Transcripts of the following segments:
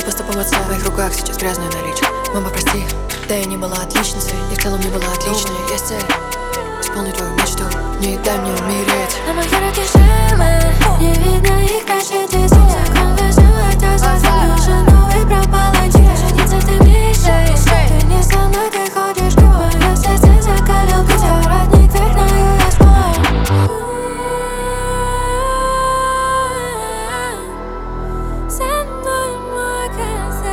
просто помыться. В моих руках сейчас грязная наличка. Мама, прости, да я не была отличницей, и в целом не была отличной. Есть цель исполнить твою мечту, не дай мне умереть. На моей руке шрамы, не видно их дальше здесь. Закон выживать, а завтра нужен новый пропал один. Жениться ты мечтаешь, ты не со мной, ты ходишь круг. Мое сердце закалил путь, родник, так знаю я спал. Со мной мой концерт.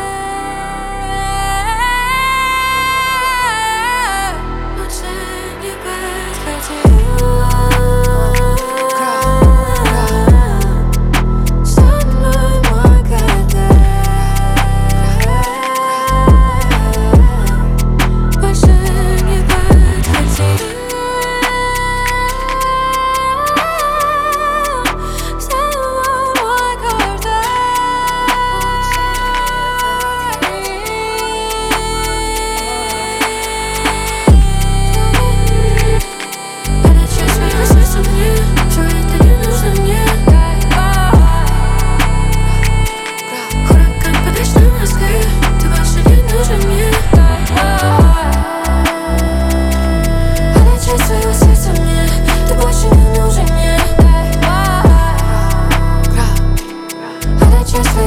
Больше не подходи. Just